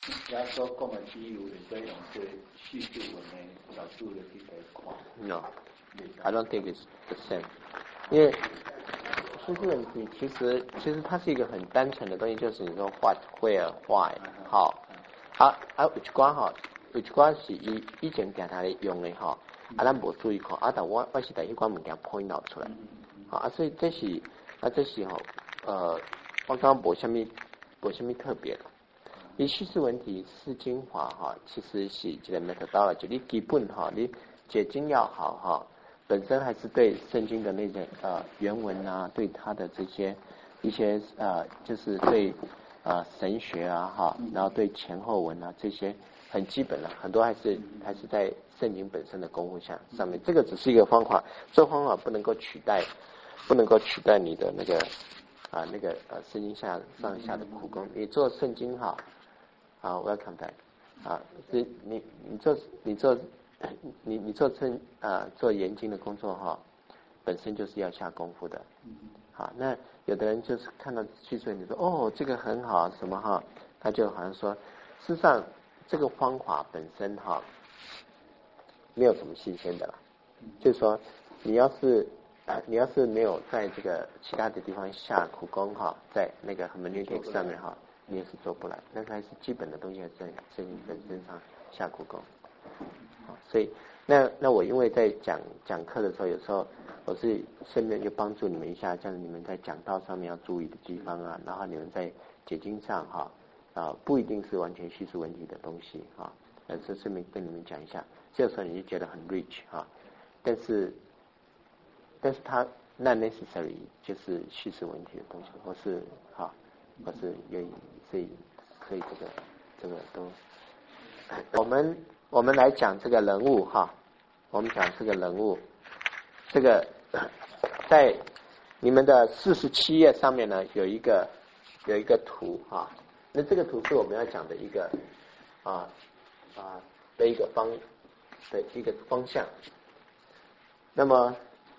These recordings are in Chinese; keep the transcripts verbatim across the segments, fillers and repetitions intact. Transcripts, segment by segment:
也所讲的比喻，会使用这叙述文的角度来去看。 No, I don't think it's the same. 因为叙述问题其实其实它是一个很单纯的东西，就是你说 what, where, why, how。啊啊，有一寡吼，有一寡是以以前定下来用的吼，啊咱无注意看，啊但我我是第一寡物件 point out 出来，啊所以这是啊这是吼呃，我刚刚无什么无什么特别的。你叙事问题是精华哈，其实是一个 methodology， 你基本哈，你解经要好哈，本身还是对圣经的那个呃原文啊，对它的这些一些呃，就是对呃神学啊哈，然后对前后文啊这些很基本的，很多还是还是在圣经本身的功夫上上面。这个只是一个方法，这个方法不能够取代，不能够取代你的那个啊那个呃圣经下上下的苦功。你做圣经哈。好 ，welcome back。啊，你你你做你做你你做正啊做研经的工作哈，本身就是要下功夫的。好，那有的人就是看到叙述你说哦这个很好什么哈，他就好像说，事实上这个方法本身哈没有什么新鲜的了，就是说你要是你要是没有在这个其他的地方下苦功哈，在那个 hermeneutics 上面哈。你也是做不来，但是还是基本的东西还是在圣经本身上下苦功。所以那那我因为在讲讲课的时候，有时候我是顺便就帮助你们一下，像你们在讲道上面要注意的地方啊，然后你们在解经上哈啊不一定是完全叙述问题的东西啊，而是顺便跟你们讲一下，这时候你就觉得很 rich 啊，但是但是它 not necessary 就是叙述问题的东西，或是哈或是愿意。所以，所以这个，这个都，我们我们来讲这个人物哈，我们讲这个人物，这个在你们的四十七页上面呢有一个有一个图哈，那这个图是我们要讲的一个啊啊的一个方的一个方向。那么，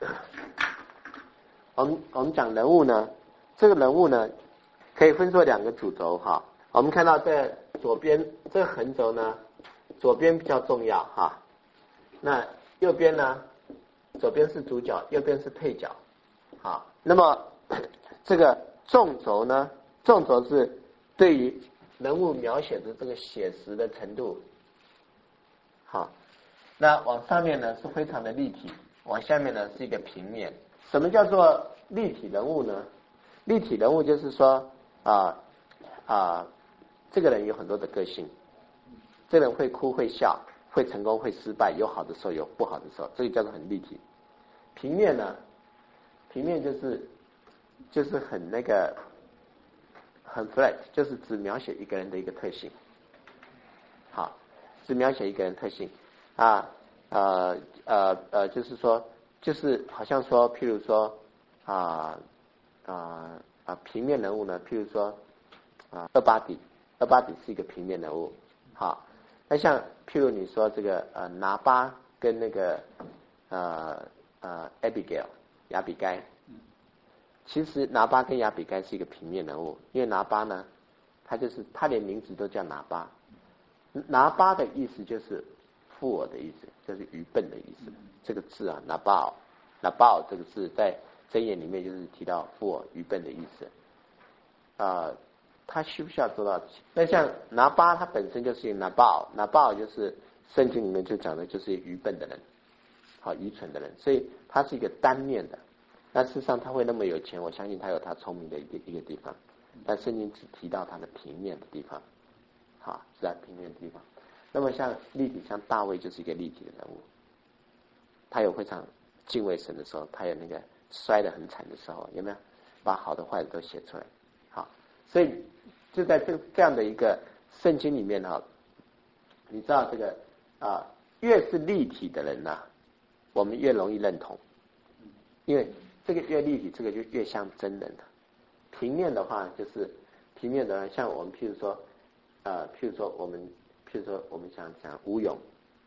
我们我们讲人物呢，这个人物呢。可以分作两个主轴哈，我们看到在左边这个横轴呢，左边比较重要哈，那右边呢，左边是主角，右边是配角，好，那么这个纵轴呢，纵轴是对于人物描写的这个写实的程度，好，那往上面呢是非常的立体，往下面呢是一个平面。什么叫做立体人物呢？立体人物就是说。啊啊，这个人有很多的个性，这个人会哭会笑，会成功会失败，有好的时候有不好的时候，这个叫做很立体。平面呢，平面就是就是很那个很 flat， 就是只描写一个人的一个特性，好，只描写一个人特性啊呃呃呃，就是说就是好像说，譬如说啊啊。啊，平面人物呢，譬如说啊，二巴底，二巴底是一个平面人物，好，那像譬如你说这个呃拿巴跟那个呃呃 Abigail 亚比该，其实拿巴跟亚比该是一个平面人物，因为拿巴呢，他就是他连名字都叫拿巴，拿巴的意思就是富我的意思，就是愚笨的意思，这个字啊，拿巴拿巴这个字在箴言里面就是提到富我愚笨的意思，啊、呃，他需不需要做到？那像拿巴，他本身就是拿巴，拿巴就是圣经里面就讲的就是愚笨的人，好愚蠢的人，所以他是一个单面的。那事实上他会那么有钱，我相信他有他聪明的一个一个地方，但圣经只提到他的平面的地方，好是在平面的地方。那么像立体，像大卫就是一个立体的人物，他有非常敬畏神的时候，他有那个摔得很惨的时候，有没有？把好的坏的都写出来，好，所以就在这这样的一个圣经里面哈，你知道这个啊，越是立体的人呐、啊，我们越容易认同，因为这个越立体，这个就越像真人了。平面的话，就是平面的，像我们譬如说，呃，譬如说我们，譬如说我们想讲吴勇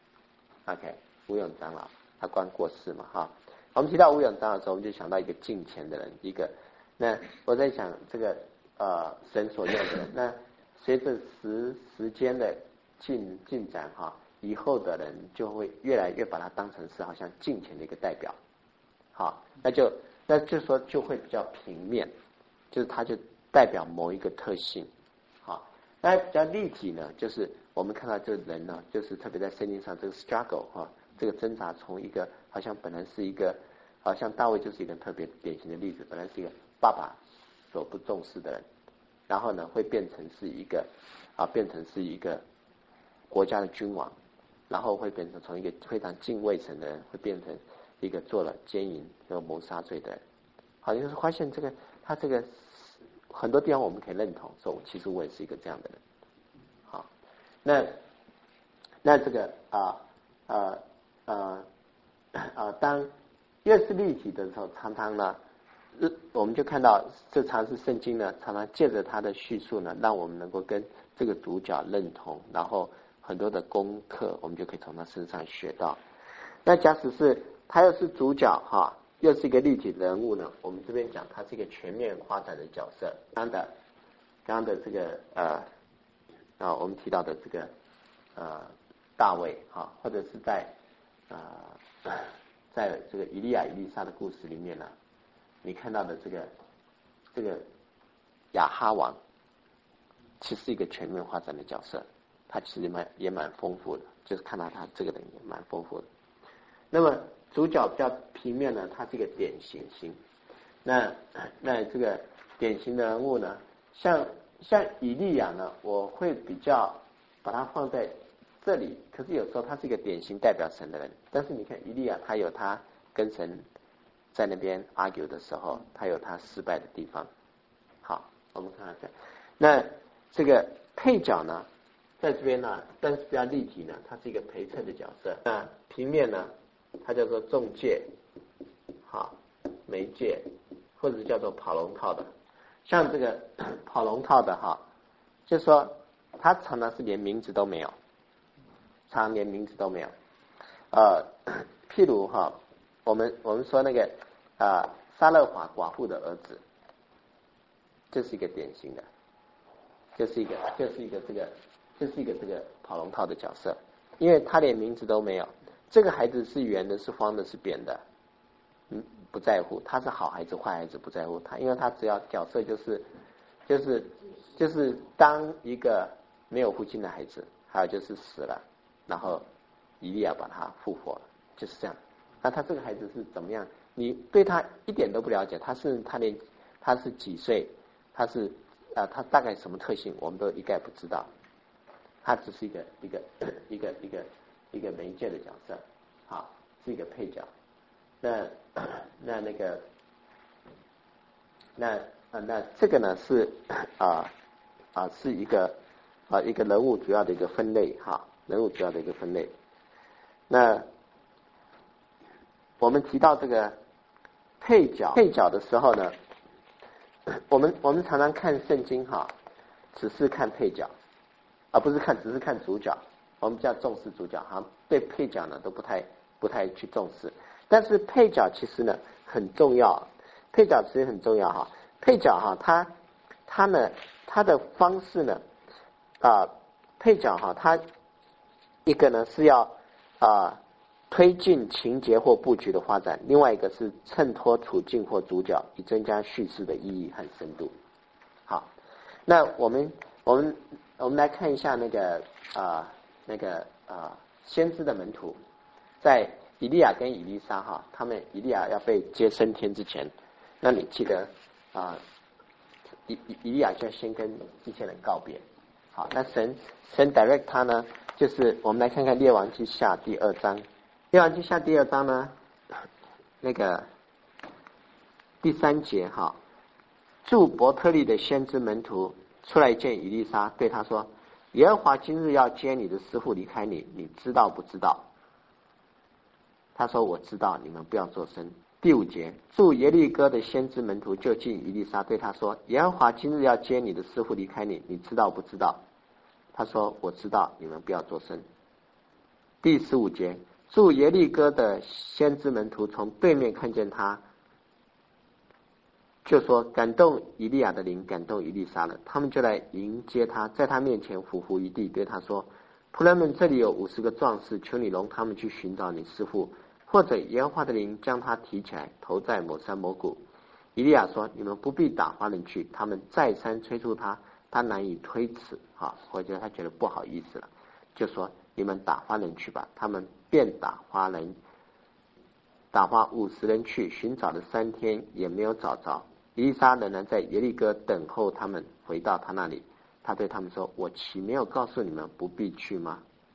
，OK， 吴勇长老他刚过世嘛，哈。我们提到吴永章的时候，我们就想到一个敬虔的人，一个。那我在想这个呃神所用的人，那随着时时间的进进展哈，以后的人就会越来越把它当成是好像金钱的一个代表，好，那就那就说就会比较平面，就是它就代表某一个特性，好，那比较立体呢，就是我们看到这人呢，就是特别在圣经上这个 struggle 哈，这个挣扎从一个好像本来是一个，好像大卫就是一个特别典型的例子，本来是一个爸爸所不重视的人，然后呢会变成是一个啊变成是一个国家的君王，然后会变成从一个非常敬畏神的人，会变成一个做了奸淫和谋杀罪的人。好，就是发现这个他这个很多地方我们可以认同，说其实我也是一个这样的人。好，那那这个啊呃呃呃当越是立体的时候，常常呢我们就看到这常是圣经呢常常借着它的叙述呢，让我们能够跟这个主角认同，然后很多的功课我们就可以从他身上学到。那假使是他又是主角哈，又是一个立体人物呢，我们这边讲他是一个全面发展的角色。刚的刚刚的这个呃啊我们提到的这个呃大卫哈，或者是在啊、呃、在这个以利亚以利沙的故事里面呢，你看到的这个这个亚哈王其实是一个全面发展的角色，他其实也蛮也蛮丰富的，就是看到他这个人也蛮丰富的。那么主角比较平面呢，他是一个典型型。那那这个典型的人物呢，像像以利亚呢，我会比较把它放在这里。可是有时候他是一个典型代表神的人，但是你看以利亚，他有他跟神在那边 argue 的时候，他有他失败的地方。好，我们看看，那这个配角呢，在这边呢，但是比较立体呢，它是一个陪衬的角色。那平面呢，它叫做中介，好，媒介，或者是叫做跑龙套的。像这个跑龙套的哈，就是说他常常是连名字都没有，常常连名字都没有。呃，譬如哈，我们我们说那个啊、呃，撒勒法寡妇的儿子，这是一个典型的，这是一个这是一个这个这是一个这个跑龙套的角色，因为他连名字都没有。这个孩子是圆的，是方的，是扁的，嗯，不在乎，他是好孩子坏孩子不在乎他，因为他只要角色就是就是就是当一个没有父亲的孩子，还有就是死了，然后以利亚把他复活了，就是这样。那他这个孩子是怎么样？你对他一点都不了解，他是他连他是几岁，他是啊、呃，他大概什么特性，我们都一概不知道。他只是一个一个一个一个一个媒介的角色，好，是一个配角。那那那个那啊那这个呢是啊啊是一个啊一个人物主要的一个分类哈，人物主要的一个分类。那我们提到这个配角配角的时候呢，我们我们常常看圣经哈，只是看配角，而不是看只是看主角。我们比较重视主角哈，对配角呢都不太不太去重视。但是配角其实呢很重要，配角其实很重要哈。配角哈，他他呢他的方式呢啊、呃，配角哈，他一个呢是要啊、呃、推进情节或布局的发展，另外一个是衬托处境或主角，以增加叙事的意义和深度。好，那我们我们我们来看一下那个啊、呃、那个啊、呃、先知的门徒，在以利亚跟以利沙哈，他们以利亚要被接升天之前，那你记得啊，以以利亚就要先跟一些人告别。好，那神神 direct 他呢，就是我们来看看列王记下第二章。列王记下第二章呢，那个第三节哈，住伯特利的先知门徒出来见以利沙，对他说：耶和华今日要接你的师傅离开你，你知道不知道？他说我知道，你们不要作声。第五节，住耶利哥的先知门徒就近以利沙，对他说：耶和华今日要接你的师傅离开你，你知道不知道？他说我知道，你们不要作声。第十五节，住耶利哥的先知门徒从对面看见他， 就说感动以利亚的灵感动以利沙了，他们就来迎接他，在他面前俯伏一地，对他说：仆人们，这里有五十个壮士，求你容他们去寻找你师父，或者耶和华的灵将他提起来，投在某山某谷。以利亚说：你们不必打发人去。他们再三催促他，他难以推辞，哈，我觉得他觉得不好意思了，就说：你们打发人去吧。他们便打发人，打发五十人去，寻找了三天也没有找着。以利沙仍然在耶利哥等候他们回到他那里。他对他们说：我岂没有告诉你们不必去吗？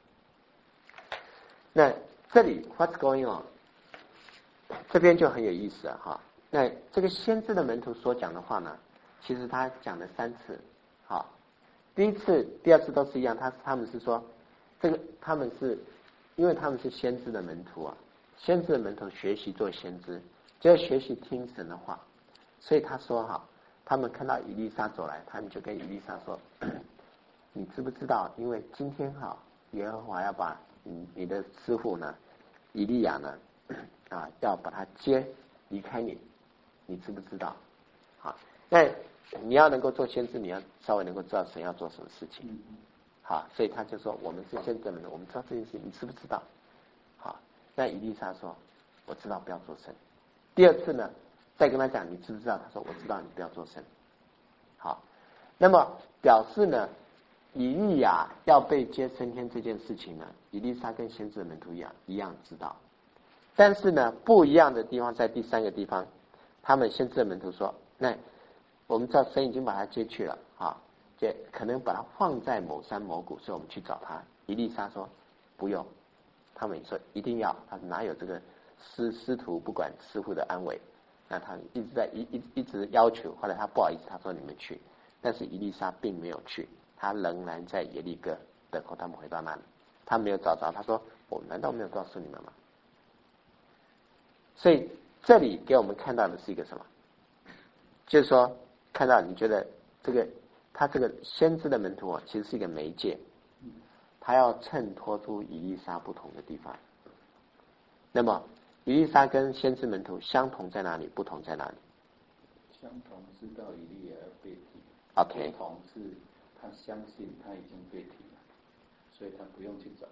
那这里 what's going on？ 这边就很有意思了哈。那这个先知的门徒所讲的话呢，其实他讲了三次。好，第一次、第二次都是一样，他他们是说，这个他们是因为他们是先知的门徒啊，先知的门徒学习做先知，就要学习听神的话，所以他说哈，他们看到以利沙走来，他们就跟以利沙说：你知不知道？因为今天哈，耶和华要把你你的师傅呢，以利亚呢，啊，要把他接离开你，你知不知道？好，那你要能够做先知，你要稍微能够知道神要做什么事情。好，所以他就说：我们是先知们，我们知道这件事情，你知不知道？好，那以利沙说：我知道，不要做神。第二次呢，再跟他讲，你知不知道？他说：我知道，你不要做神。好，那么表示呢，以利亚要被接升天这件事情呢，以利沙跟先知的门徒一样一样知道，但是呢，不一样的地方在第三个地方，他们先知的门徒说：那我们知道神已经把他接去了啊，这可能把他放在某山某谷，所以我们去找他。以利沙说不用，他们说一定要，他哪有这个师师徒不管师傅的安危，那他一直在一一一直要求，后来他不好意思，他说你们去，但是以利沙并没有去，他仍然在耶利哥等候他们回到那里，他没有找着，他说我难道没有告诉你们吗？所以这里给我们看到的是一个什么？就是说，看到你觉得这个他这个先知的门徒啊，其实是一个媒介，他要衬托出以利沙不同的地方。那么以利沙跟先知门徒相同在哪里？不同在哪里？ 相同是到以利亚要被提 ，OK， 不同是他相信他已经被提了，所以他不用去找。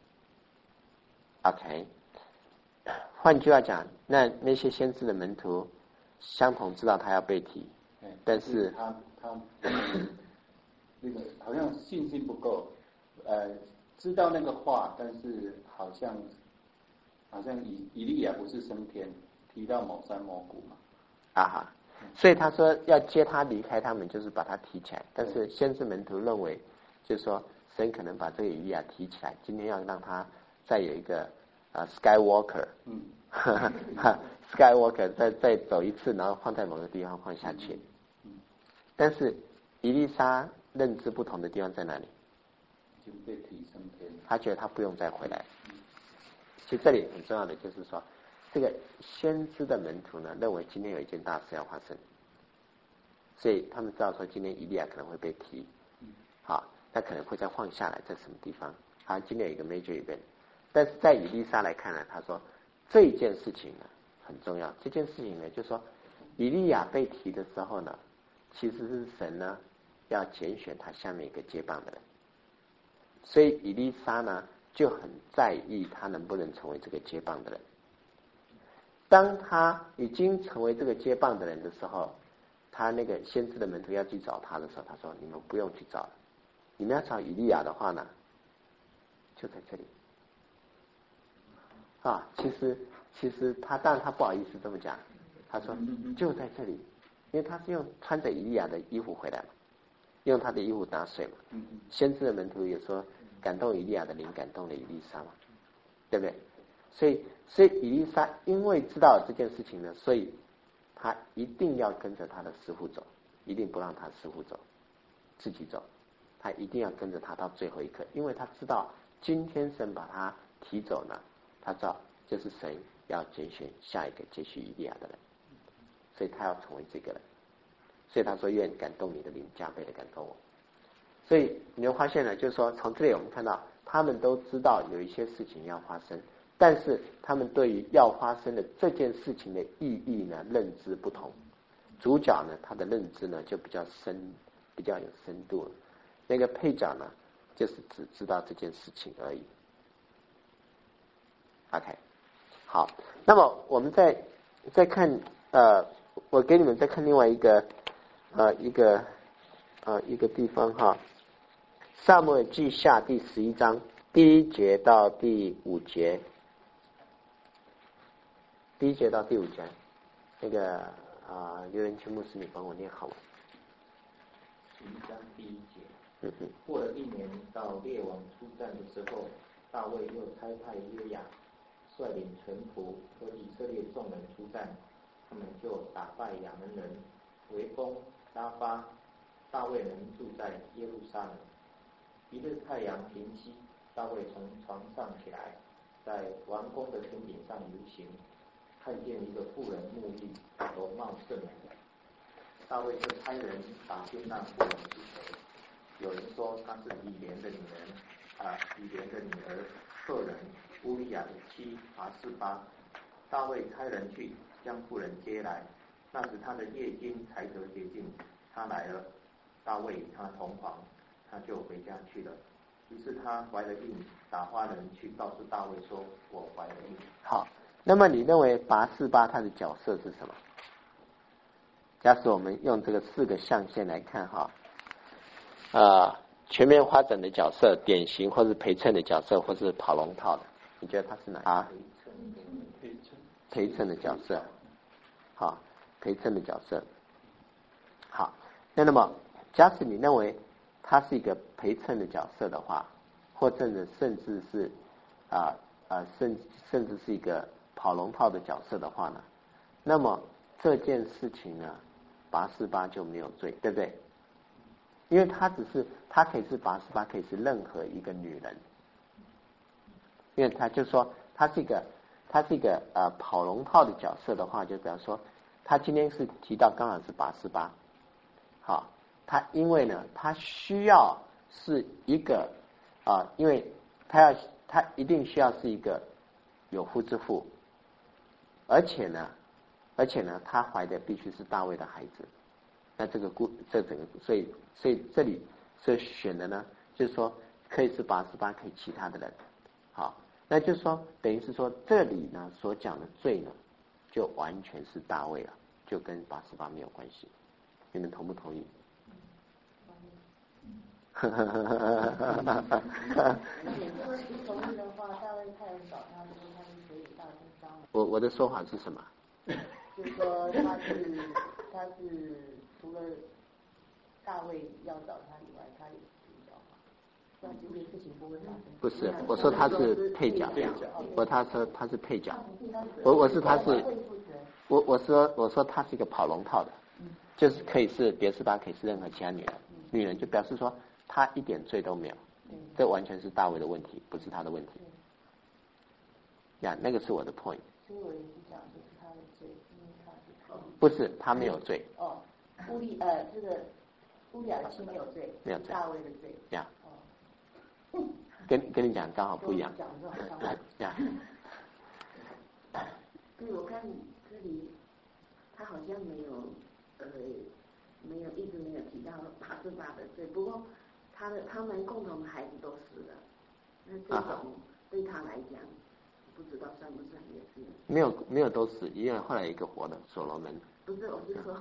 OK， 换句话讲，那那些先知的门徒相同知道他要被提，但是他他那个好像信心不够，呃，知道那个话，但是好像好像以以利亚不是升天，提到某山某谷嘛。 啊哈，所以他说要接他离开他们，就是把他提起来。但是先知门徒认为，就是说神可能把这个以利亚提起来，今天要让他再有一个啊 Skywalker， 嗯，Skywalker 再再走一次，然后放在某个地方放下去。但是以利沙认知不同的地方在哪里？ 已经被提升天， 他觉得他不用再回来。其实这里很重要的就是说，这个先知的门徒呢，认为今天有一件大事要发生，所以他们知道说今天以利亚可能会被提，好，那可能会再放下来在什么地方？好，今天有一个 major event， 但是在以利沙来看呢，他说这件事情呢很重要，这件事情呢就是说以利亚被提的时候呢，其实是神呢要拣选他下面一个接棒的人，所以以利沙呢就很在意他能不能成为这个接棒的人。当他已经成为这个接棒的人的时候，他那个先知的门徒要去找他的时候，他说：“你们不用去找了，你们要找以利亚的话呢，就在这里。”啊，其实其实他当然他不好意思这么讲，他说就在这里，因为他是用穿着以利亚的衣服回来嘛，用他的衣服打水嘛。先知的门徒也说感动以利亚的灵感动了以利沙嘛，对不对？所以所以以利沙因为知道这件事情呢，所以他一定要跟着他的师父走，一定不让他师父走，自己走，他一定要跟着他到最后一刻，因为他知道今天神把他提走呢，他知道就是神要拣选下一个接续以利亚的人，所以他要成为这个人，所以他说愿感动你的灵加倍的感动我。所以你会发现呢，就是说从这里我们看到他们都知道有一些事情要发生，但是他们对于要发生的这件事情的意义呢认知不同， 主角呢，他的认知呢就比较深，比较有深度了。那个配角呢，就是只知道这件事情而已。OK， 好，那么我们再再看呃，我给你们再看另外一个呃一个呃一个地方哈，撒母耳记下第十一章第一节到第五节，第一节到第五节，那个啊、呃、刘仁清牧师，你帮我念好吗？ 十一章第一节。 嗯嗯。 过了一年，到列王出战的时候，大卫又差派约雅率领臣仆和以色列众人出战，他们就打败亚门人，围攻拉巴。大卫人住在耶路撒冷。一日太阳平息，大卫从床上起来，在王宫的穹顶上游行，看见一个妇人沐浴，容貌甚美。大卫就差人打听那妇人是谁。有人说她是以莲的女人，啊，以莲的女儿赫人乌利亚的妻拔示巴。大卫差人去将妇人接来，那时她的夜经才得洁净。她来了，大卫与她同房，她就回家去了。于是她怀了孕，打发人去告诉大卫说：“我怀了孕。” 好，那么你认为拔示巴他的角色是什么？假使我们用这个四个象限来看哈，呃，全面发展的角色、典型或是陪衬的角色，或是跑龙套的，你觉得他是哪啊？ 陪衬， 陪衬的角色，好，陪衬的角色。好，那那么假使你认为他是一个陪衬的角色的话，或甚至甚至是啊啊、呃、甚甚至是一个跑龙套的角色的话呢，那么这件事情呢，拔示巴就没有罪，对不对？因为他只是他可以是拔示巴，可以是任何一个女人，因为他就说他是一个他是一个呃跑龙套的角色的话，就比方说他今天是提到刚好是拔示巴，好，他因为呢他需要是一个啊、呃，因为他要他一定需要是一个有夫之妇，而且呢而且呢他怀的必须是大卫的孩子。那这个故这整个，所以所以这里所以选的呢，就是说可以是拔示巴，可以其他的人，好，那就是说等于是说这里呢所讲的罪呢，就完全是大卫了，就跟拔示巴没有关系，你们同不同意？ 而且如果不同意的话，大卫派人找他说他是谁大军伤了。 我我的说法是什么？ 就是说他是他是除了大卫要找他以外，他也是主角嘛，这样这件事情不会发生。 不是，我说他是配角，我他说他是配角，我我是他是，我我说我说他是一个跑龙套的，就是可以是别是巴，可以是任何其他女人，女人就表示说他一点罪都没有，这完全是大卫的问题，不是他的问题。呀，那个是我的 point。 所以我也是讲，就是他的罪，因为他是不是他没有罪。 哦，乌利呃这个乌利亚的妻没有罪， 没有罪， 大卫的罪。 呀，哦，跟跟你讲刚好不一样。 讲这种相反。 呀。 对，我看这里他好像没有呃没有一直没有提到拔示巴的罪，不过他的他们共同的孩子都死了，那这种对他来讲，不知道算不算也是？ 没有没有都死，因为后来一个活的所罗门。 不是，我是说，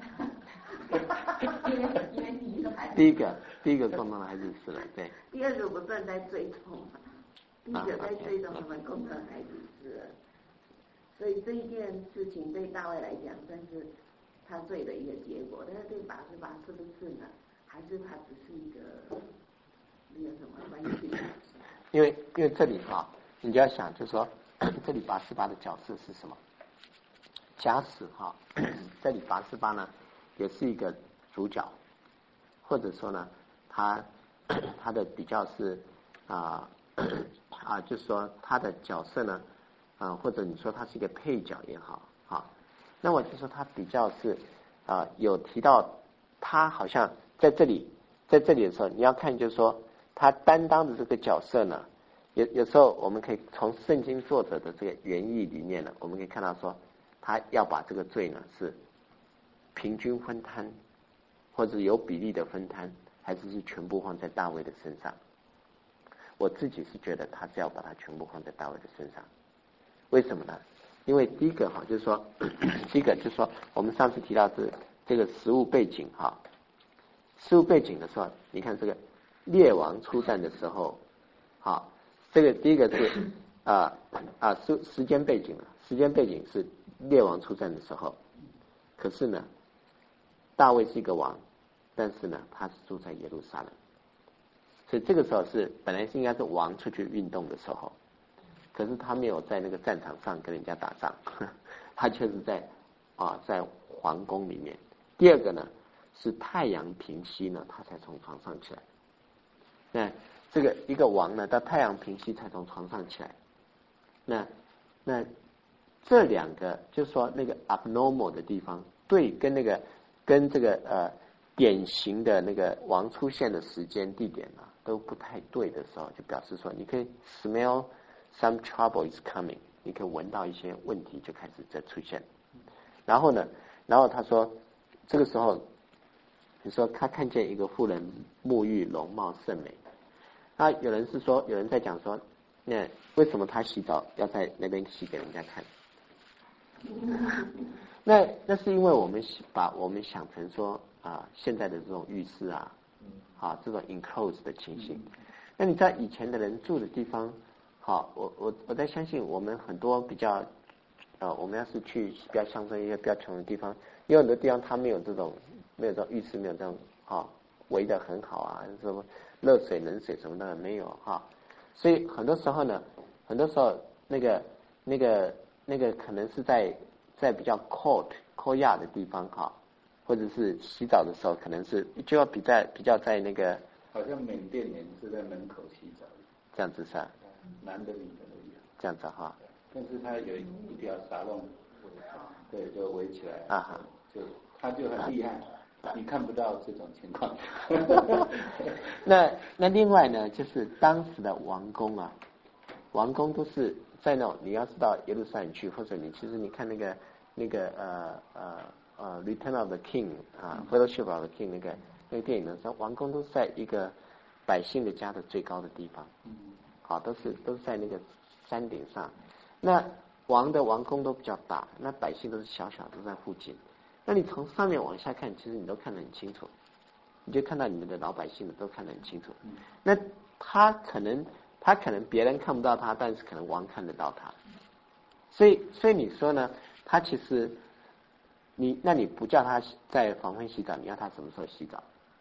因为因为第一个孩子， 第一个第一个共同的孩子死了，对。 第二个不算在追踪嘛，第一个在追踪他们共同的孩子死了，所以这一件事情对大卫来讲算是他罪的一个结果，但是对拔示巴是不是呢？还是他只是一个没有什么关系？ 因为因为这里哈，你就要想，就是说这里拔示巴的角色是什么？假使哈，这里拔示巴呢也是一个主角，或者说呢，他他的比较是啊啊，就是说他的角色呢啊，或者你说他是一个配角也好，哈，那我就说他比较是啊有提到他好像在这里在这里的时候，你要看就是说他担当的这个角色呢，有有时候我们可以从圣经作者的这个原意里面呢，我们可以看到说。他要把这个罪呢是平均分摊，或者有比例的分摊，还是是全部放在大卫的身上？我自己是觉得他是要把它全部放在大卫的身上。为什么呢？因为第一个哈，就是说，第一个就是说，我们上次提到是这个实物背景哈，实物背景的时候，你看这个列王出战的时候，好，这个第一个是啊啊时时间背景，时间背景是列王出战的时候，可是呢，大卫是一个王，但是呢，他是住在耶路撒冷，所以这个时候是本来是应该是王出去运动的时候。可是他没有在那个战场上跟人家打仗，他却是在啊在皇宫里面。第二个呢是太阳平息呢，他才从床上起来。那这个一个王呢，到太阳平息才从床上起来。那那这两个就是说那个 abnormal 的地方，对跟那个跟这个呃典型的那个王出现的时间地点呢都不太对的时候，就表示说你可以 smell some trouble is coming， 你可以闻到一些问题就开始在出现。然后呢，然后他说，这个时候，你说他看见一个妇人沐浴容貌甚美，那有人是说，有人在讲说，那为什么他洗澡要在那边洗给人家看？那那是因为我们把我们想成说啊，现在的这种浴室啊，啊这种 enclosed 的情形。那你在以前的人住的地方。好，我我我在相信我们很多比较，呃，我们要是去比较乡村一些比较穷的地方，有很多地方它没有这种没有这种浴室，没有这种啊围得很好啊，什么热水冷水什么的没有哈，所以很多时候呢，很多时候那个那个那个可能是在在比较 cold cold 的地方哈，或者是洗澡的时候可能是就要比在比较在那个好像缅甸人是在门口洗澡， 这样子是吧？ 男的女的都一样， 这样子哈， 但是他有一条沙漏，对，就围起来啊哈， 就他就很厉害，你看不到这种情况。 那那另外呢，就是当时的王宫啊，王宫都是在那种你要是到耶路撒冷去，或者你其实你看那个那个呃呃呃 Return of the King 啊 Fellowship of the King 那个那个电影呢，说王宫都是在一个百姓的家的最高的地方。好，都是都是在那个山顶上。那王的王宫都比较大，那百姓都是小小都在附近。那你从上面往下看，其实你都看得很清楚，你就看到你们的老百姓都看得很清楚。那他可能他可能别人看不到他，但是可能王看得到他。所以所以你说呢？他其实你那你不叫他在黄昏洗澡，你要他什么时候洗澡？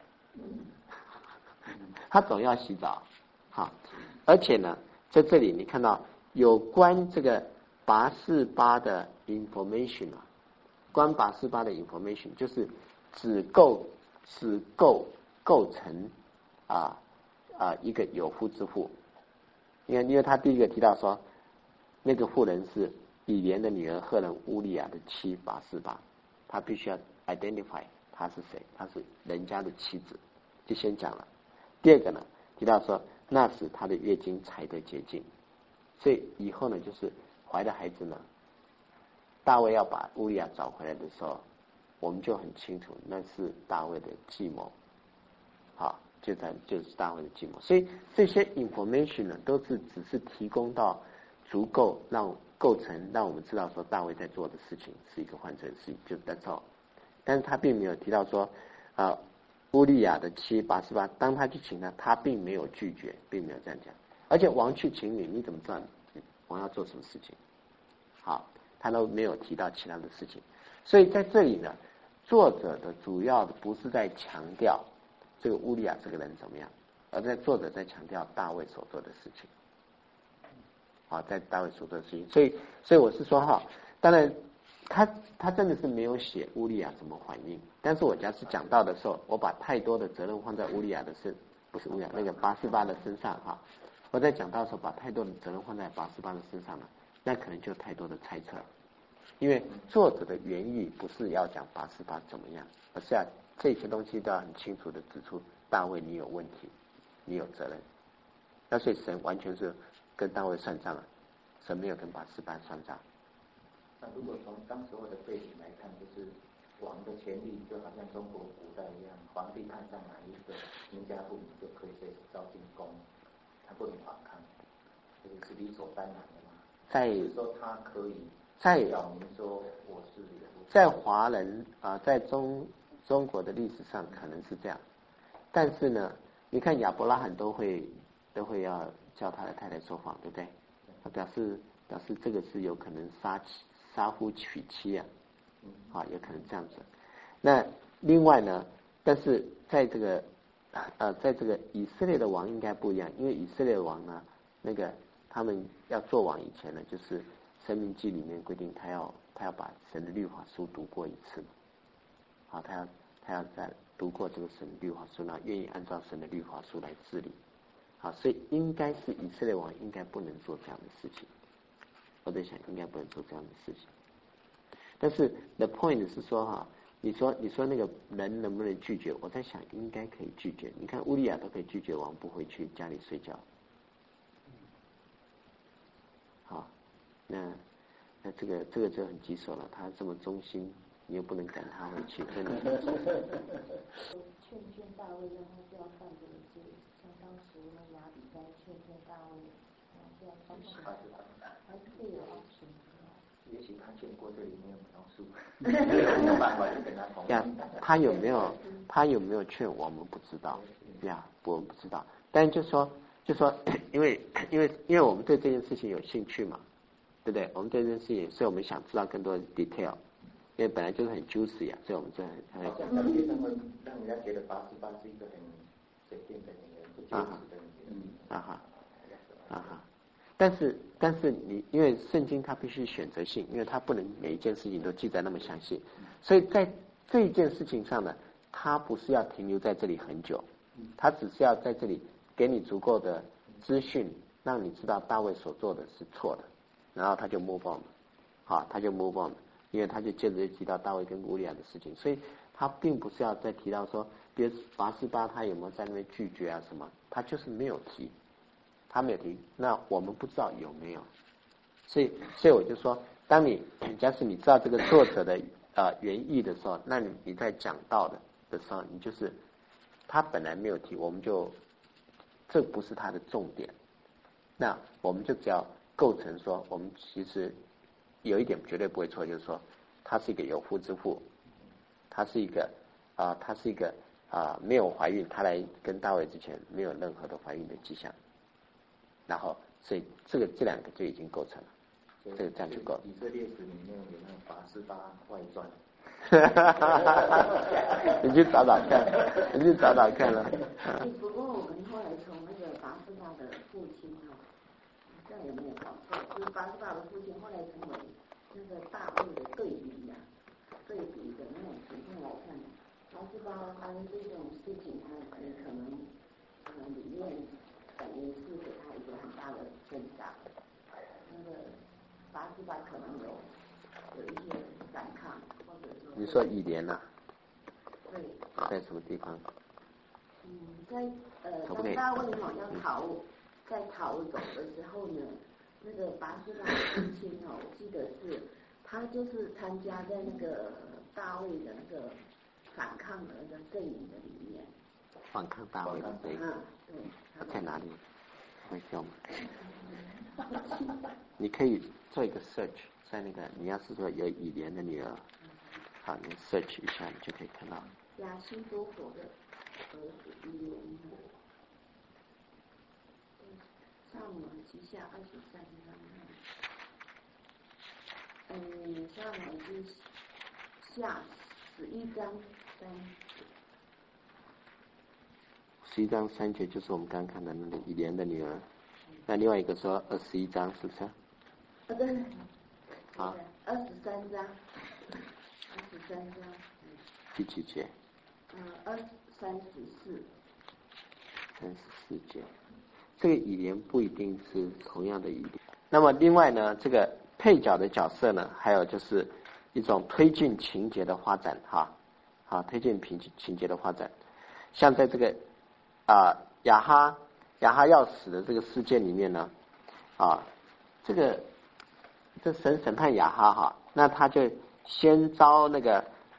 他总要洗澡，好。而且呢，在这里你看到有关这个拔示巴的 information 啊，关拔示巴的 information 就是只构只构构成啊啊一个有夫之妇，因为因为他第一个提到说，那个妇人是以莲的女儿赫人乌利亚的妻拔示巴，他必须要 identify 他是谁，他是人家的妻子，就先讲了。第二个呢，提到说。那时他的月经才得洁净，所以以后呢，就是怀的孩子呢，大卫要把乌利亚找回来的时候，我们就很清楚那是大卫的计谋，好，就在就是大卫的计谋。所以这些 information 呢，都是只是提供到足够让构成让我们知道说大卫在做的事情是一个犯罪的事情，就 that's all。但是他并没有提到说啊。呃乌利亚的妻拔示巴，当他去请他，他并没有拒绝，并没有这样讲。而且王去请你，你怎么知道王要做什么事情？好，他都没有提到其他的事情。所以在这里呢，作者的主要的不是在强调这个乌利亚这个人怎么样，而在作者在强调大卫所做的事情。好，在大卫所做的事情。所以，所以我是说哈，当然。他他真的是没有写乌利亚怎么反应，但是我假使讲到的时候，我把太多的责任放在乌利亚的身，不是乌利亚那个拔示巴的身上哈。我在讲到的时候，把太多的责任放在拔示巴的身上了，那可能就太多的猜测。因为作者的原意不是要讲拔示巴怎么样，而是要这些东西都要很清楚的指出大卫你有问题，你有责任。那所以神完全是跟大卫算账了，神没有跟拔示巴算账。 那如果从当时候的背景来看，就是王的权利，就好像中国古代一样，皇帝看上哪一个名家妇女就可以随时召进宫，他不能反抗，这个是理所当然的嘛。 在就是说他可以在表明说我是在华人啊、呃，在中中国的历史上可能是这样，但是呢，你看亚伯拉罕都会都会要叫他的太太说谎，对不对？他表示表示这个是有可能杀妻杀夫娶妻啊，啊，有可能这样子。那另外呢，但是在这个呃，在这个以色列的王应该不一样，因为以色列王呢，那个他们要做王以前呢，就是申命记里面规定他要他要把神的律法书读过一次，好，他要他要在读过这个神的律法书呢，愿意按照神的律法书来治理，好，所以应该是以色列王应该不能做这样的事情，我在想应该不能做这样的事情。但是 the point 是说哈，你说你说那个人能不能拒绝？我在想应该可以拒绝。你看乌利亚都可以拒绝王不回去家里睡觉，好，那那这个这个就很棘手了。他这么忠心，你又不能赶他回去，那你劝劝大卫让他不要犯这个罪，像当时那亚比该劝劝大卫，然后不要犯什么，还是会有安全的。 也许他见过这里没有描述，没有办法就跟他同呀，他有没有他有没有劝我们不知道呀，我们不知道。但就说就说，因为因为因为我们对这件事情有兴趣嘛，对不对？我们对这件事情，所以我们想知道更多的 detail， 因为本来就是很 juicy 啊，所以我们就很很。 好像学生会让人家觉得八十八是一个很随便的女人，不坚持的女人。 啊哈啊哈。但是，但是你因为圣经它必须选择性，因为它不能每一件事情都记载那么详细，所以在这一件事情上呢，它不是要停留在这里很久，它只是要在这里给你足够的资讯，让你知道大卫所做的是错的，然后他就 move on， 好，他就 move on， 因为他就接着就提到大卫跟乌利亚的事情，所以他并不是要再提到说，比如拔示巴他有没有在那边拒绝啊什么，他就是没有提。他没有提，那我们不知道有没有，所以所以我就说，当你假使你知道这个作者的呃原意的时候，那你你在讲到的的时候，你就是他本来没有提，我们就这不是他的重点，那我们就只要构成说，我们其实有一点绝对不会错，就是说他是一个有妇之妇，他是一个啊、呃，他是一个啊、呃、没有怀孕，他来跟大卫之前没有任何的怀孕的迹象。然后，所以这个这两个就已经构成了，这个这样就够了。 以色列史里面有那个拔示巴外传， 你去找找看，你去找找看了。 不过我们后来从那个拔示巴的父亲啊，这样有没有搞错？就是拔示巴的父亲后来成为那个大卫的对比呀、啊，对比的那种情况来看，拔示巴发生这种事情，他可能可能里面。等于是给他一个很大的增长，那个拔示巴可能有有一些反抗，或者说你说以莲呐？ 对， 在什么地方？ 嗯，在呃，当大卫哦要逃，在逃走的时候呢，那个拔示巴的父亲哦，我记得是他就是参加在那个大卫的那个反抗的那个阵营的里面。 反抗大卫的这个， 对， 他在哪里？会叫吗？你可以做一个 search， 在那个你要是说有以莲的女儿，好，你 search 一下，你就可以看到。 亚希多佛的儿子以莲，萨姆耳记下二十三章，嗯，萨姆耳记下十一章三。 十一章三节就是我们刚刚看的那个以莲的女儿，那另外一个说二十一章是不是？ 啊对， 啊， 二十三章，二十三章， 第几节？ 嗯，二三十四， 三十四节。这个以莲不一定是同样的以莲。那么另外呢，这个配角的角色呢，还有就是一种推进情节的发展哈，好，推进情情节的发展，像在这个。啊，亚哈亚哈要死的这个事件里面呢，啊，这个这神审判亚哈哈，那他就先招那个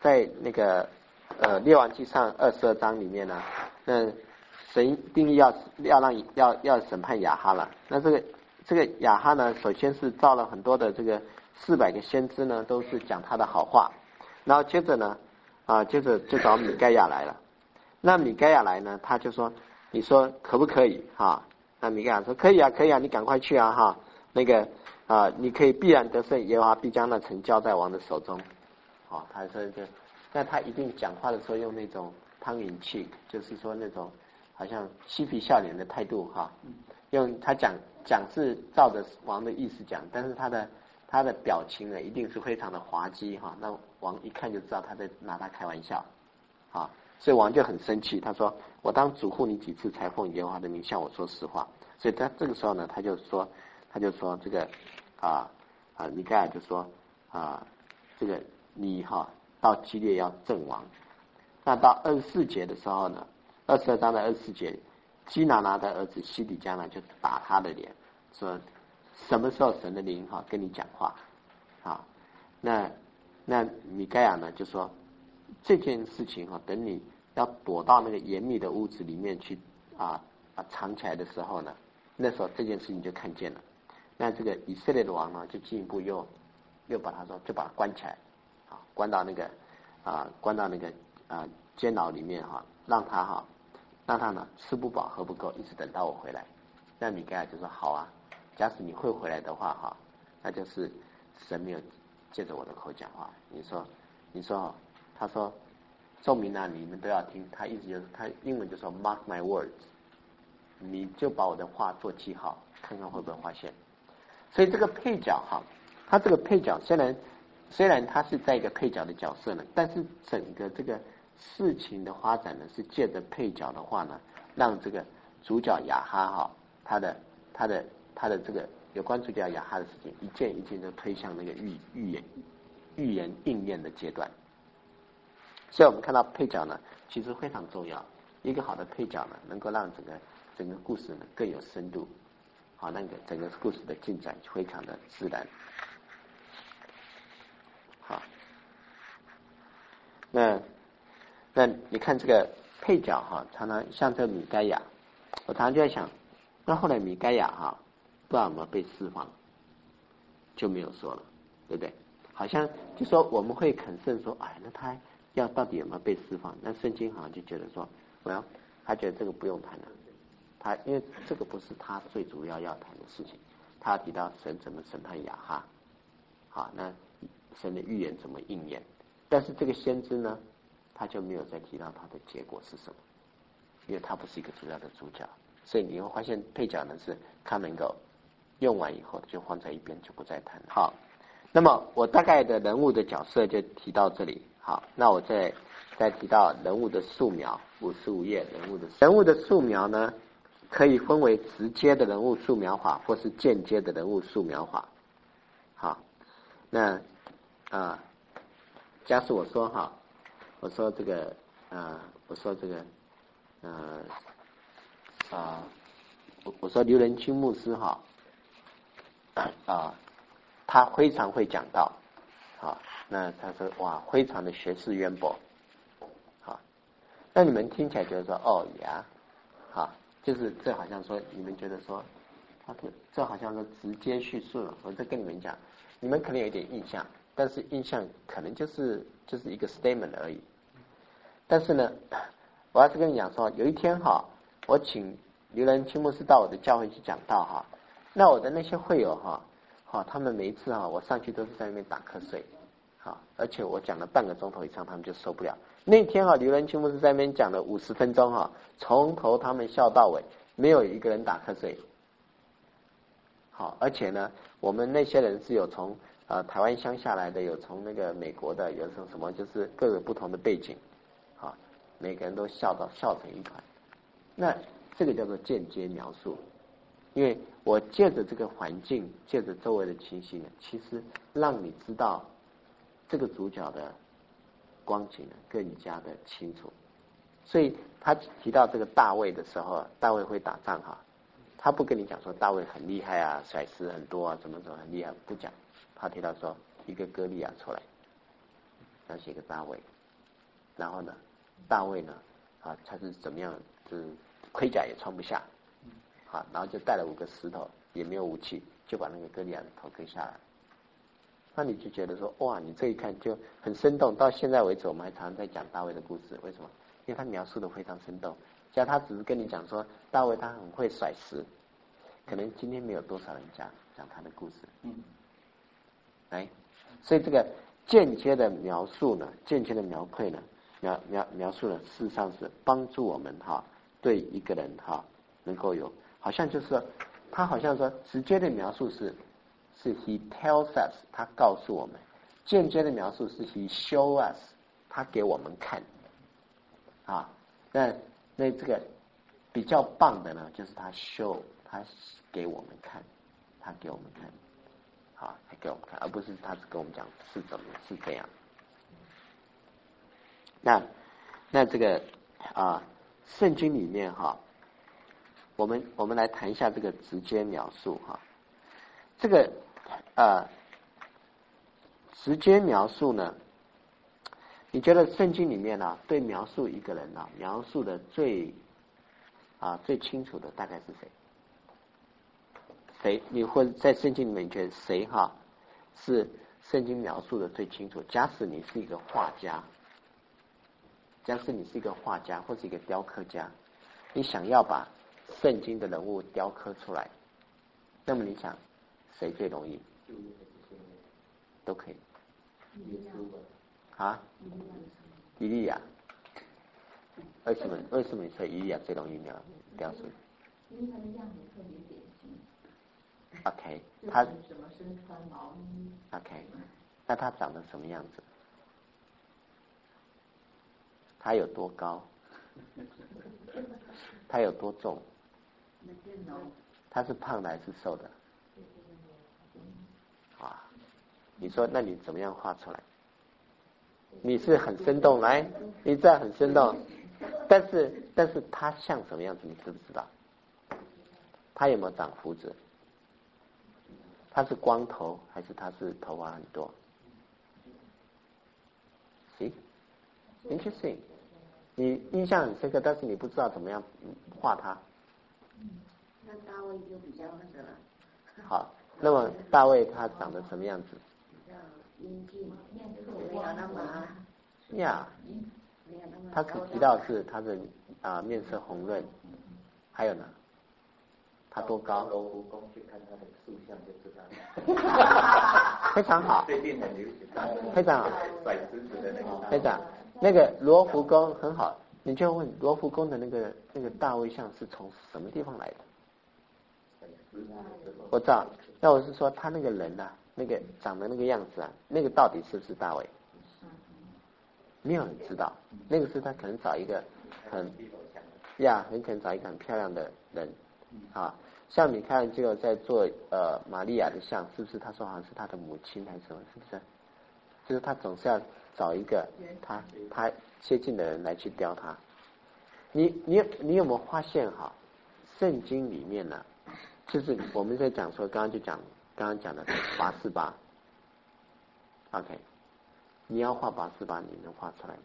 在那个呃列王记上二十二章里面呢，那神定义要要让要要审判亚哈了。那这个这个亚哈呢，首先是造了很多的这个四百个先知呢，都是讲他的好话，然后接着呢啊接着就找米该亚来了。那米该亚来呢，他就说你说可不可以哈？那米该亚说可以啊可以啊，你赶快去啊哈，那个啊你可以必然得胜，耶和华必将那城交在王的手中。好、哦，他说这，但他一定讲话的时候用那种汤饮气，就是说那种好像嬉皮笑脸的态度哈。用他讲讲是照着王的意思讲，但是他的他的表情呢，一定是非常的滑稽哈。那王一看就知道他在拿他开玩笑，啊，所以王就很生气，他说：“我当嘱咐你几次，才奉耶和华的名向我说实话。”所以他这个时候呢，他就说，他就说这个啊啊，米该亚就说啊，这个。你哈到基列要阵亡，那到二十四节的时候呢，二十二章的二十四节，基拿拿的儿子西底家呢就打他的脸，说什么时候神的灵哈跟你讲话啊？那那米该亚呢就说这件事情哈，等你要躲到那个严密的屋子里面去啊啊藏起来的时候呢，那时候这件事情就看见了。那这个以色列的王呢就进一步又又把他说就把他关起来。啊，关到那个啊，关到那个啊监牢里面哈，让他哈，让他呢吃不饱喝不够，一直等到我回来。那米该亚就说好啊，假使你会回来的话哈，那就是神没有借着我的口讲话。你说，你说，他说众民啊，你们都要听。他意思就是他英文就说 mark my words， 你就把我的话做记号，看看会不会发现。所以这个配角哈，他这个配角虽然。虽然他是在一个配角的角色呢，但是整个这个事情的发展呢，是借着配角的话呢，让这个主角亚哈哈，他的他的他的这个有关主角亚哈的事情，一件一件都推向那个预预言预言应验的阶段。所以我们看到配角呢，其实非常重要。一个好的配角呢，能够让整个整个故事呢更有深度，好，那个整个故事的进展非常的自然。好，那那你看这个配角哈，常常像这米该亚，我常常就在想，那后来米该亚哈，不知道有没有被释放，就没有说了，对不对？好像就说我们会肯慎说，哎，那他要到底有没有被释放？那圣经好像就觉得说，我要他觉得这个不用谈了，他因为这个不是他最主要要谈的事情，他提到神怎么审判亚哈，好，那。神的预言怎么应验？但是这个先知呢，他就没有再提到他的结果是什么，因为他不是一个主要的主角，所以你会发现配角呢是 come and go， 用完以后就放在一边就不再谈了。好，那么我大概的人物的角色就提到这里。好，那我再再提到人物的素描，五十五页人物的人物的素描呢，可以分为直接的人物素描法，或是间接的人物素描法。好，那。啊，假使我说哈，我说这个啊，我说这个呃啊，我我说刘仁清牧师哈啊，他非常会讲道，好，那他说哇，非常的学识渊博，好，那你们听起来觉得说哦呀，好，就是这好像说你们觉得说，他这这好像是直接叙述了，我再跟你们讲，你们可能有一点印象。但是印象可能就是就是一个 statement 而已。但是呢，我要是跟你讲说，有一天哈，我请刘仁清牧师到我的教会去讲道哈，那我的那些会友哈，好，他们每一次哈，我上去都是在那边打瞌睡，好，而且我讲了半个钟头以上，他们就受不了。那天哈，刘仁清牧师在那边讲了五十分钟哈，从头他们笑到尾，没有一个人打瞌睡。好，而且呢，我们那些人是有从呃，台湾乡下来的，有从那个美国的，有从什么，就是各个不同的背景，啊，每个人都笑到笑成一团。那这个叫做间接描述，因为我借着这个环境，借着周围的情形，其实让你知道这个主角的光景更加的清楚。所以他提到这个大卫的时候，大卫会打仗哈，他不跟你讲说大卫很厉害啊，甩石很多啊，怎么怎么很厉害，不讲。他提到说一个歌利亚出来，要写一个大卫， 然后呢，大卫呢，啊，他是怎么样，就是盔甲也穿不下，啊，然后就带了五个石头，也没有武器，就把那个歌利亚的头割下来。那你就觉得说，哇，你这一看就很生动。到现在为止，我们还常常在讲大卫的故事，为什么？因为他描述的非常生动。假如他只是跟你讲说大卫他很会甩石，可能今天没有多少人讲讲他的故事。嗯，来，所以这个间接的描述呢，间接的描绘呢，描描描述呢，事实上是帮助我们哈，对一个人哈能够有，好像就是说，他好像说直接的描述是是 he tells us， 他告诉我们；间接的描述是 he show us， 他给我们看。啊，那那这个比较棒的呢，就是他 show， 他给我们看，他给我们看，好，他给我们看，而不是他只跟我们讲是怎么是这样。那那这个啊，圣经里面哈，我们我们来谈一下这个直接描述哈，这个啊直接描述呢。你觉得圣经里面呢、啊，对描述一个人呢、啊，描述的最啊最清楚的大概是谁？谁？你或者在圣经里面，你觉得谁哈是圣经描述的最清楚？假使你是一个画家，假使你是一个画家或是一个雕刻家，你想要把圣经的人物雕刻出来，那么你想谁最容易？都可以。啊，以利亚，为什么？为什么你说以利亚最容易描雕塑？ 因为他的样子特别典型。 OK， 他什么身穿毛衣 ？OK， 那他长得什么样子？他有多高？他有多重？他是胖的还是瘦的？啊，你说，那你怎么样画出来？你是很生动，来，你这样很生动，但是但是他像什么样子，你知不知道？他有没有长胡子？他是光头还是他是头发很多？行 ，interesting， 你印象很深刻，但是你不知道怎么样画他。 那大卫就比较那个了。 好，那么大卫他长得什么样子？ 比较英俊，没有那么呀，他只提到是他的啊面色红润，还有呢，他多高？ 罗浮宫去看他的塑像就知道了。 非常好， 最近很流行， 非常好， 甩石子的那个。 非常，那个罗浮宫很好，你就问罗浮宫的那个那个大卫像是从什么地方来的？我知道，那我是说他那个人呐、啊，那个长得那个样子啊，那个到底是不是大卫？没有人知道，那个是他可能找一个很呀，很可能找一个很漂亮的人啊，像米开朗基罗在做呃玛利亚的像，是不是他说好像是他的母亲还是什么？是不是？就是他总是要找一个他他接近的人来去雕他。你你你有没有发现哈？圣经里面呢、啊，就是我们在讲说，刚刚就讲刚刚讲的八四八 ，OK。你要画八四八，你能画出来吗？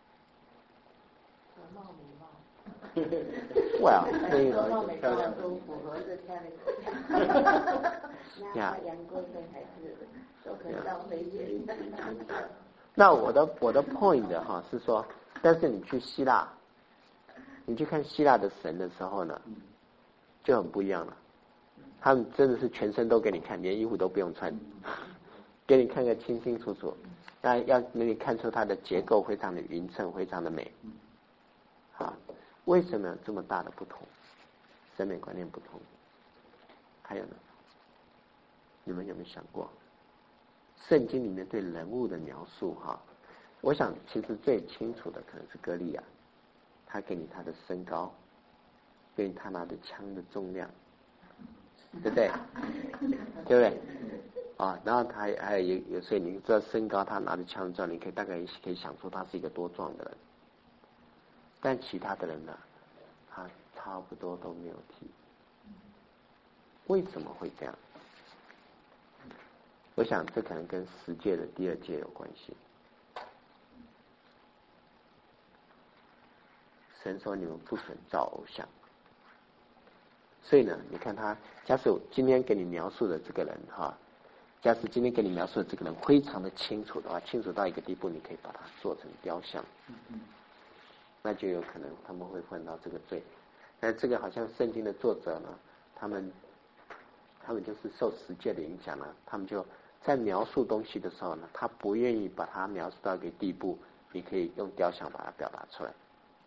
容貌美貌。 Well， 容貌美貌都符合这家的。那杨贵妃还是都可以当飞姐。 那我的我的 point 哈是说，但是你去希腊，你去看希腊的神的时候呢，就很不一样了。他们真的是全身都给你看，连衣服都不用穿，给你看个清清楚楚。那要给你看出它的结构非常的匀称，非常的美。好，为什么有这么大的不同？审美观念不同。还有呢？你们有没有想过？圣经里面对人物的描述哈，我想其实最清楚的可能是歌利亚，他给你他的身高，给你他拿的枪的重量，对不对？对不对？啊，然后他还还有有，所以你知道身高，他拿着枪重，你可以大概可以想出他是一个多壮的人。但其他的人呢，他差不多都没有提。为什么会这样？我想这可能跟十诫的第二诫有关系。 神说你们不准造偶像。所以呢，你看他，假使今天给你描述的这个人哈，假使今天给你描述的这个人非常的清楚的话，清楚到一个地步，你可以把它做成雕像，那就有可能他们会犯到这个罪。但这个好像圣经的作者呢，他们他们就是受十诫的影响了，他们就在描述东西的时候呢，他不愿意把它描述到一个地步，你可以用雕像把它表达出来。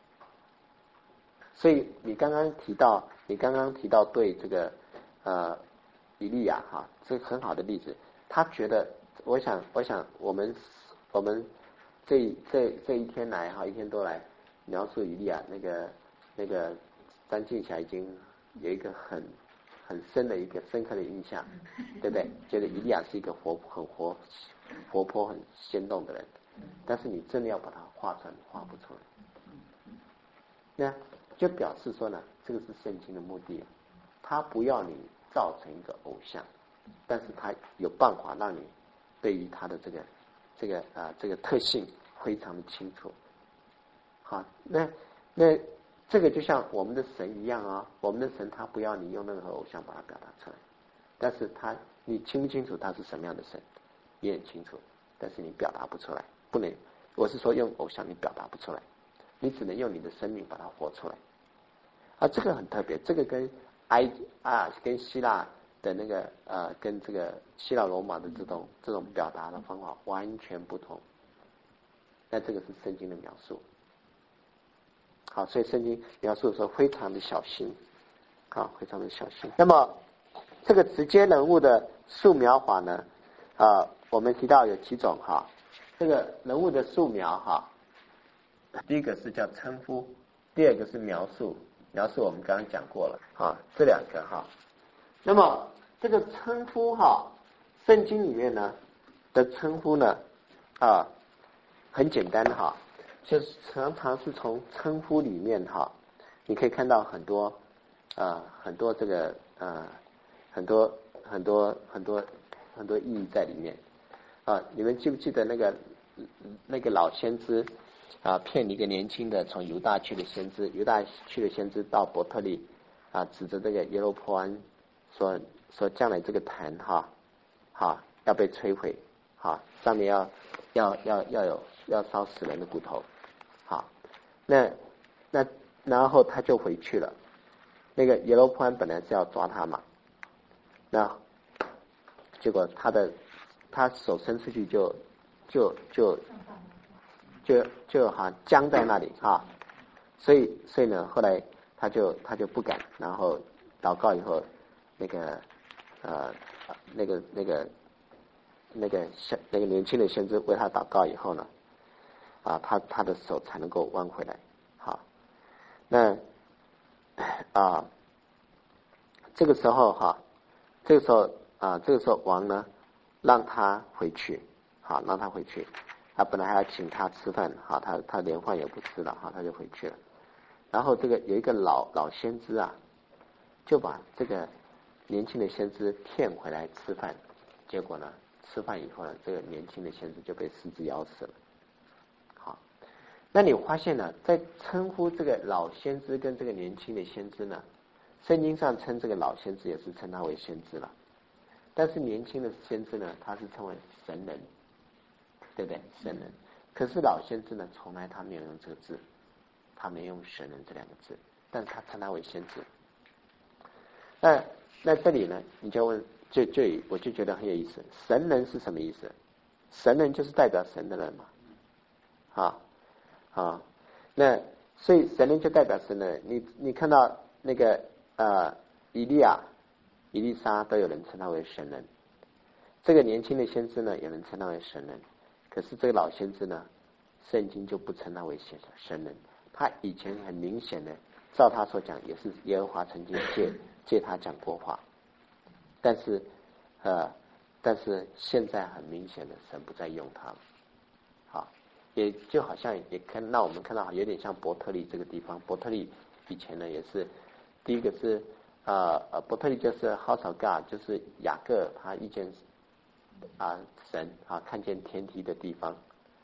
所以你刚刚提到，你刚刚提到对这个呃以利亚哈，这个很好的例子。他觉得，我想，我想我们我们这这这一天来哈，一天多来描述以利亚那个那个张静霞已经有一个很很深的一个深刻的印象，对不对？觉得以利亚是一个活很活活泼很鲜动的人，但是你真的要把它画出来，画不出来。那就表示说呢，这个是圣经的目的，他不要你造成一个偶像，但是他有办法让你对于他的这个这个啊、呃、这个特性非常的清楚。好，那那这个就像我们的神一样啊，我们的神他不要你用任何偶像把它表达出来，但是他你清不清楚他是什么样的神，你很清楚，但是你表达不出来，不能，我是说用偶像你表达不出来，你只能用你的生命把它活出来。啊，这个很特别，这个跟埃啊跟希腊的那个呃跟这个希腊罗马的这种这种表达的方法完全不同。那这个是圣经的描述。好，所以圣经描述的时候非常的小心，好，非常的小心。那么这个直接人物的素描法呢，啊、呃，我们提到有几种哈，这个人物的素描哈，第一个是叫称呼，第二个是描述。描述我们刚刚讲过了啊，这两个哈。那么这个称呼哈，圣经里面呢的称呼呢啊很简单哈，就是常常是从称呼里面哈，你可以看到很多啊很多这个啊很多很多很多很多意义在里面啊。你们记不记得那个那个老先知？啊，骗一个年轻的从犹大去的先知，犹大去的先知到伯特利，啊，指着这个耶罗波安说说将来这个坛哈，哈要被摧毁，哈上面要要要要有要烧死人的骨头，好，那那然后他就回去了，那个耶罗波安本来是要抓他嘛，那结果他的他手伸出去就就就。就就好像僵在那里啊，所以所以呢，后来他就他就不敢，然后祷告以后，那个呃那个那个那个先那个年轻的先知为他祷告以后呢，啊他他的手才能够弯回来，好，那啊这个时候哈，这个时候啊这个时候王呢让他回去，好让他回去。他本来还要请他吃饭，哈，他他连饭也不吃了，哈，他就回去了。然后这个有一个老老先知啊，就把这个年轻的先知骗回来吃饭，结果呢，吃饭以后呢，这个年轻的先知就被狮子咬死了。好，那你发现呢，在称呼这个老先知跟这个年轻的先知呢，圣经上称这个老先知也是称他为先知了，但是年轻的先知呢，他是称为神人。对不对？神人，可是老先知呢，从来他没有用这个字，他没用神人这两个字，但是他称他为先知。那那这里呢，你就问，就就我就觉得很有意思，神人是什么意思？神人就是代表神的人嘛，啊啊，那所以神人就代表神的人。你你看到那个呃以利亚、以利沙都有人称他为神人，这个年轻的先知呢，有人称他为神人。可是这个老先知呢，圣经就不称他为神人，他以前很明显的，照他所讲，也是耶和华曾经借借他讲过话，但是呃，但是现在很明显的，神不再用他了，好，也就好像也看让我们看到有点像伯特利这个地方，伯特利以前呢也是，第一个是呃呃伯特利就是 House of God， 就是雅各他遇见啊神啊看见天梯的地方，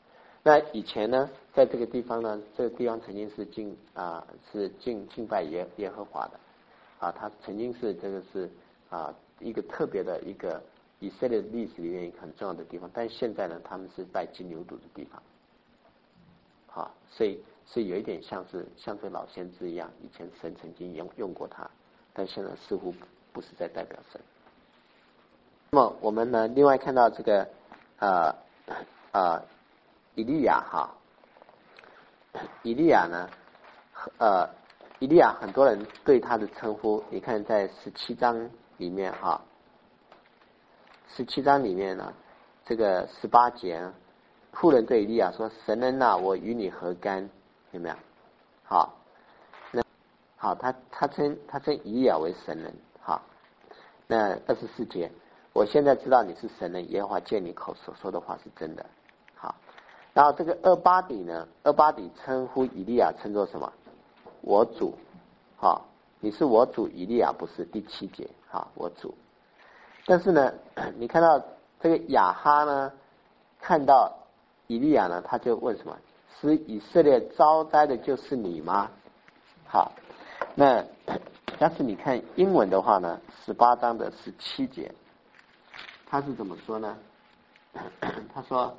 那以前呢，在这个地方呢，这个地方曾经是敬啊、是敬敬拜耶耶和华的啊，它曾经是这个是啊一个特别的一个以色列历史里面一个很重要的地方，但是现在呢，他们是拜金牛犊的地方，好，所以所以有一点像是像这老先知一样，以前神曾经用用过它，但现在似乎不是在代表神。那么我们呢，另外看到这个呃呃以利亚哈，以利亚呢，呃以利亚很多人对他的称呼，你看在十七章里面哈，十七章里面呢，这个十八节，妇人对以利亚说：“神人呐、啊，我与你何干？”有没有？好，那好，他他称他称以利亚为神人。好，那二十四节，我现在知道你是神人，耶和华借你口所说的话是真的。好，然后这个二巴底呢，二巴底称呼以利亚称作什么？我主。好，你是我主，以利亚不是。第七节，好，我主。但是呢，你看到这个亚哈呢，看到以利亚呢，他就问什么？使以色列遭灾的就是你吗？好，那要是你看英文的话呢，十八章的十七节，他是怎么说呢？他说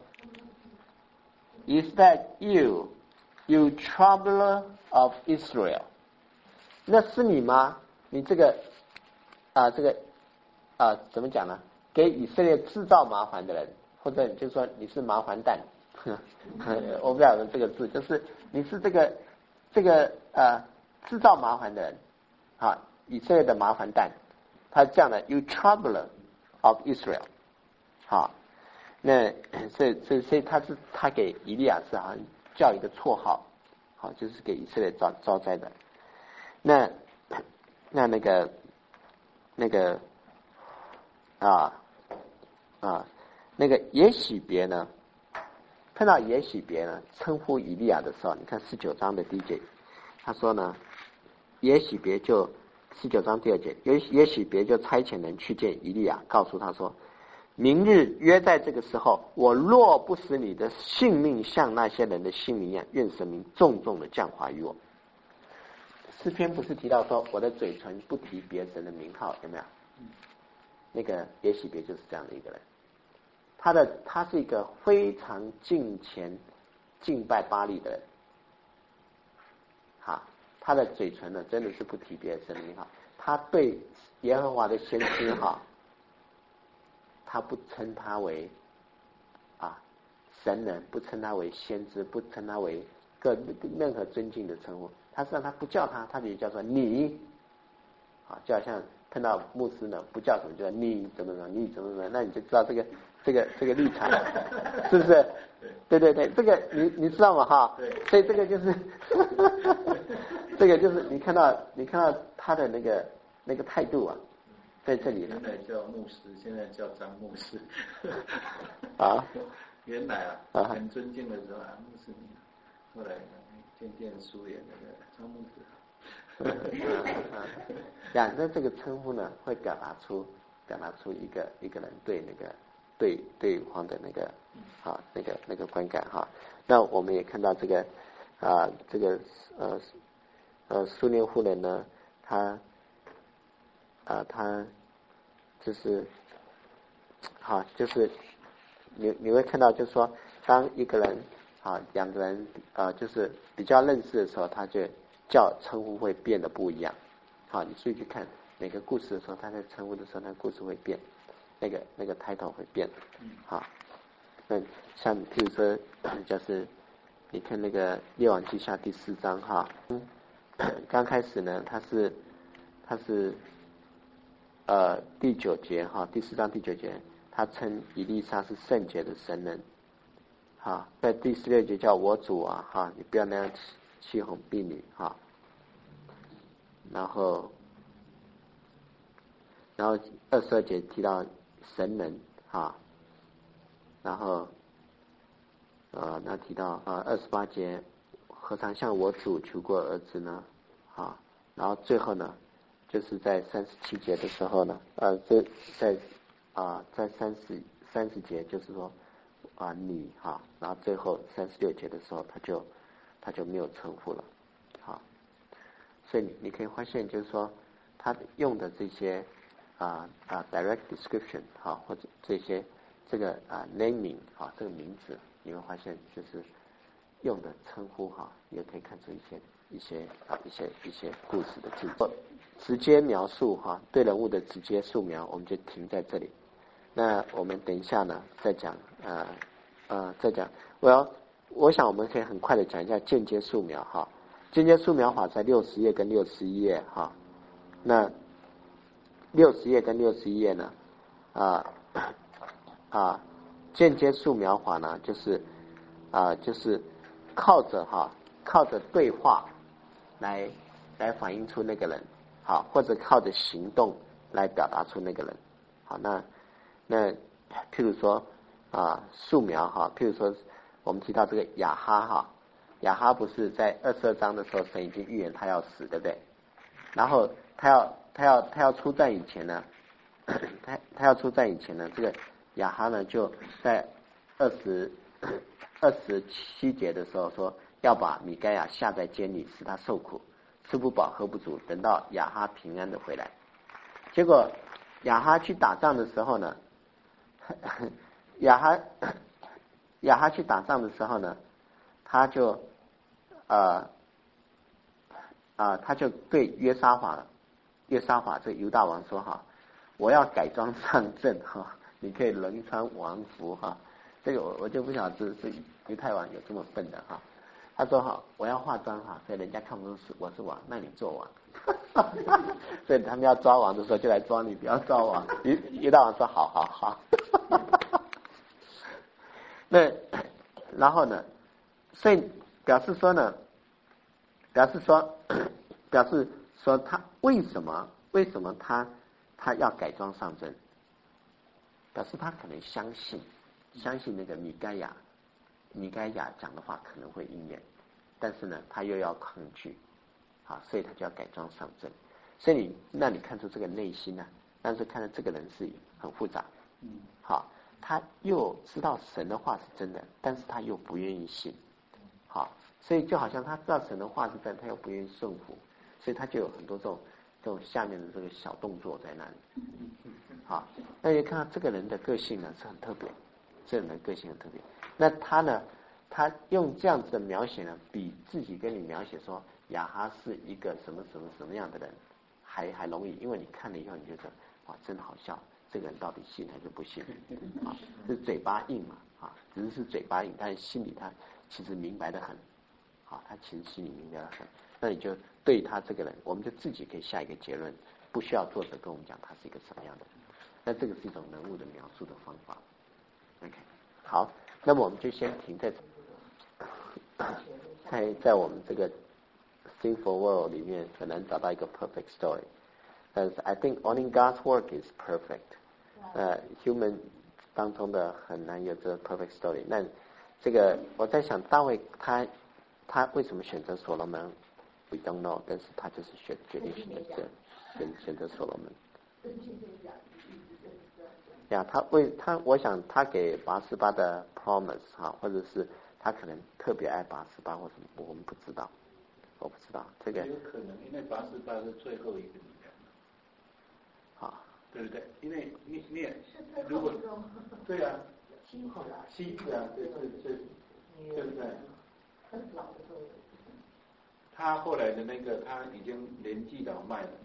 ：“Is that you, you troubler of Israel？” 那是你吗？你这个啊、呃，这个啊、呃，怎么讲呢？给以色列制造麻烦的人，或者就是说你是麻烦蛋。我不晓得这个字，就是你是这个这个呃制造麻烦的人啊，以色列的麻烦蛋。他这样的 ，You troubler of Israel。好，那所以所以所以他是他给以利亚是好像叫一个绰号，好，就是给以色列招招灾的。那那那个那个啊啊那个耶洗别呢？看到耶洗别呢称呼以利亚的时候，你看十九章的第一节，他说呢，耶洗别就十九章第二节，耶耶洗别就差遣人去见以利亚，告诉他说，明日约在这个时候，我若不使你的性命像那些人的性命一样，愿神明重重的降罚于我。诗篇不是提到说我的嘴唇不提别神的名号，有没有？那个耶洗别就是这样的一个人。他的他是一个非常敬虔敬拜巴力的人，哈，他的嘴唇呢真的是不提别神的名号，他对耶和华的先知哈，他不称他为啊神人，不称他为先知，不称他为各任何尊敬的称呼，他实际上他不叫他，他就叫做你，啊，就好像碰到牧师呢，不叫什么，就叫你怎么怎么，你怎么怎么，那你就知道这个这个这个立场，是不是？对对对，这个你你知道吗？哈，所以这个就是这个就是你看到你看到他的那个那个态度啊，在这里呢。 原来叫牧师，现在叫张牧师。 啊， 原来啊， 啊很尊敬的时候啊，牧师你，后来渐渐疏远那个张牧师。呀，那这个称呼呢，会表达出表达出一个一个人对那个对对方的那个啊那个那个观感哈。那我们也看到这个啊这个呃呃苏联妇人呢，他啊他就是好就是你你会看到就是说，当一个人啊两个人啊就是比较认识的时候，他就叫称呼会变得不一样。好，你注意去看每个故事的时候，他在称呼的时候，那个故事会变，那个那个 title 会变。好，那像譬如说，就是你看那个《列王记下》第四章哈，刚开始呢，他是他是呃第九节哈，第四章第九节，他称以利沙是圣洁的神人。好，在第十六节叫我主啊哈，你不要那样欺哄婢女哈。然后，然后二十二节提到神人啊，然后，呃，那提到啊二十八节，何尝向我主求过儿子呢？啊，然后最后呢，就是在三十七节的时候呢，呃，这在啊在三十三十节就是说， 啊你哈，然后最后三十六节的时候，他就他就没有称呼了，好，所以你你可以发现，就是说他用的这些啊啊 direct description 哈，或者这些这个啊 naming 哈，这个名字，你会发现就是用的称呼哈，也可以看出一些一些啊一些一些故事的记录，直接描述哈，对人物的直接素描，我们就停在这里。那我们等一下呢，再讲呃呃再讲，我要我想我们可以很快的讲一下间接素描哈，间接素描法在六十页跟六十一页哈，那六十页跟六十一页呢啊啊间接素描法呢就是啊就是靠着哈靠着对话来来反映出那个人好，或者靠着行动来表达出那个人好，那那譬如说啊素描哈，譬如说我们提到这个亚哈哈，亚哈不是在二十二章的时候神已经预言他要死，对不对？然后他要他要他要出战以前呢，他他要出战以前呢，这个亚哈呢就在二十二十七节的时候说要把米该亚下在监里，使他受苦，吃不饱喝不足，等到亚哈平安的回来。结果亚哈去打仗的时候呢，亚哈亚哈去打仗的时候呢，他就呃啊、呃、他就对约沙法约沙法这个犹大王说哈，我要改装上阵哈，你可以轮穿王服哈。这个我我就不晓得是犹太王有这么笨的哈。他说哈，我要化妆哈，所以人家看不出是我是王，那你做王。所以他们要抓王的时候就来抓你，不要抓王。犹犹大王说好好好。那然后呢，所以表示说呢，表示说表示说他为什么为什么他他要改装上阵，表示他可能相信相信那个米该亚米该亚讲的话可能会应验，但是呢他又要抗拒啊，所以他就要改装上阵。所以你那你看出这个内心呢、啊，但是看到这个人是很复杂，嗯，好，他又知道神的话是真的，但是他又不愿意信，好，所以就好像他知道神的话是真的，他又不愿意顺服，所以他就有很多这种这种下面的这个小动作在那里，好，那你看到这个人的个性呢是很特别，这个人的个性很特别，那他呢，他用这样子的描写呢，比自己跟你描写说亚哈是一个什么什么什么样的人还还容易，因为你看了以后你就觉得哇真好笑，这个人到底信还是不信啊？是嘴巴硬嘛啊，只是是嘴巴硬，但是心里他其实明白的很，啊，他其实心里明白的很。那你就对他这个人，我们就自己可以下一个结论，不需要作者跟我们讲他是一个什么样的人。那这个是一种人物的描述的方法。OK， 好，那么我们就先停在在在我们这个 Sinful World 里面很难找到一个 perfect story， 但是 I think only God's work is perfect。呃 ，human 当中的很难有这个 perfect story。那这个我在想，大卫他他为什么选择所罗门 ？We don't know， 但是他就是选决定选择选选择所罗门。呀，他为他，我想他给拔示巴的 promise 哈，或者是他可能特别爱拔示巴或什么，我们不知道，我不知道这个。 有可能，因为拔示巴是最后一个女人， 好， 对不对？因为你你也如果对啊， 妻子啊， 妻子啊，对对对，对不对？ 很老的时候， 他后来的那个他已经年纪老迈了。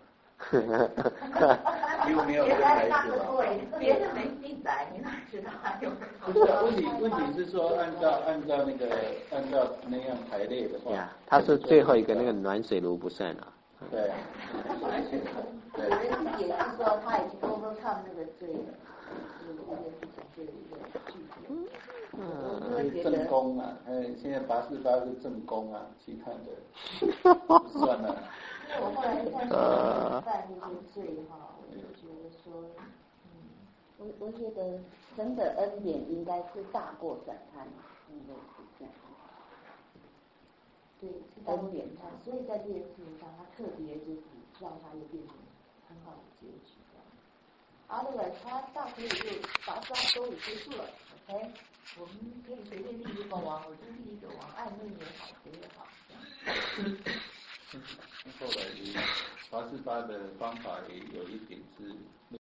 因为没有生孩子嘛， 别的没记载，你哪知道还有？ 不是问题，问题是说按照按照那个按照那样排列的话， 呀，他是最后一个那个暖水炉不算了。 对。 有人也是说他已经 overcome 那个罪了，有一个事情就有一个句子。 嗯，正宫啊，呃，现在拔示巴是正宫啊，其他的算了。 我后来在犯那些罪哈，我就觉得说，嗯，我我觉得神的恩典应该是大过审判，应该是这样。对，是恩典他，所以在这件事情上，他特别就是让他又变成很好的结局。Otherwise，他大可以就把抓收也结束了， 哎，我们可以随便立一个王，我就立一个王，暧昧也好，谁也好，这样。 后来也八四八的方法也有一点是